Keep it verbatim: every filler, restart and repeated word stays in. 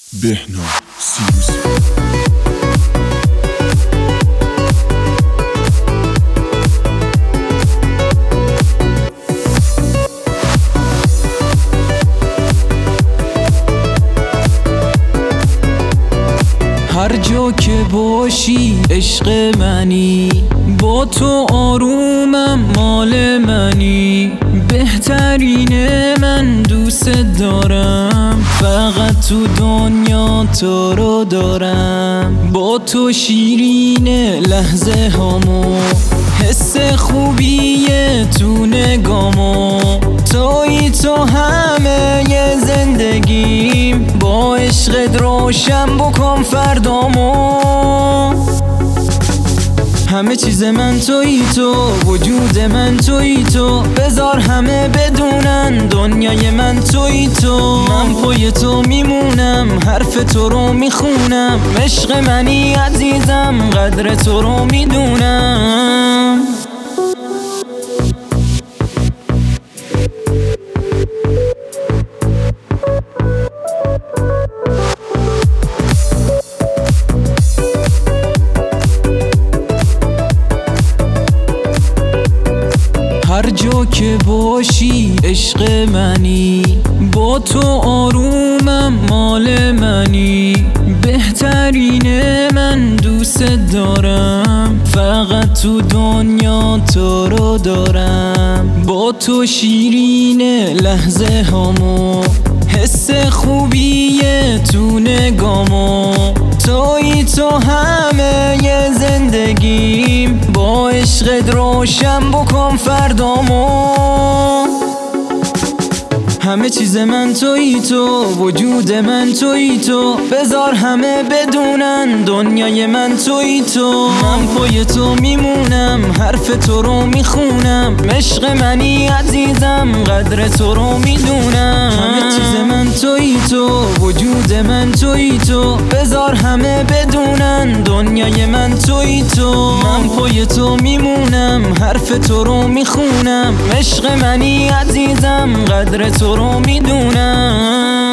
بهنام سیروسی. هر جا که باشی عشق منی، با تو آرومم مال منی. بهترین من دوست دارم، فقط تو دنیا تو رو دارم. با تو شیرین لحظه هامو، حس خوبیه تو نگامو. تویی تو همه ی زندگیم، با عشقت روشن بکن فردامو. همه چیز من تویی تو، وجود من تویی تو. بذار همه بدونن دنیای من تویی تو. من پای تو میمونم، حرف تو رو میخونم. عشق منی عزیزم، قدر تو رو میدونم. هر جا که باشی عشق منی، با تو آرومم مال منی. بهترین من دوست دارم، فقط تو دنیا تو رو دارم. با تو شیرین لحظه هامو، حس خوبیه تو نگامو. تویی تو همه ی زندگیم، با عشقت روشن بکن فردامو. همه چیز من تویی تو، وجود من تویی تو. بذار همه بدونن دنیای من تویی تو. من پای تو میمونم، حرف تو رو میخونم. عشق منی عزیزم، قدر تو رو میدونم. همه چیز من تویی تو، وجود من تویی تو. بذار همه بدونن دنیای من تویی تو. من پای تو میمونم، حرف تو رو میخونم. عشق منی عزیزم، قدر تو رو میدونم.